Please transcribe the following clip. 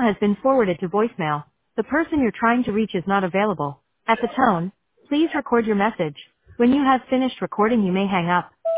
has been forwarded to voicemail. The person you're trying to reach is not available. At the tone, please record your message. When you have finished recording, you may hang up.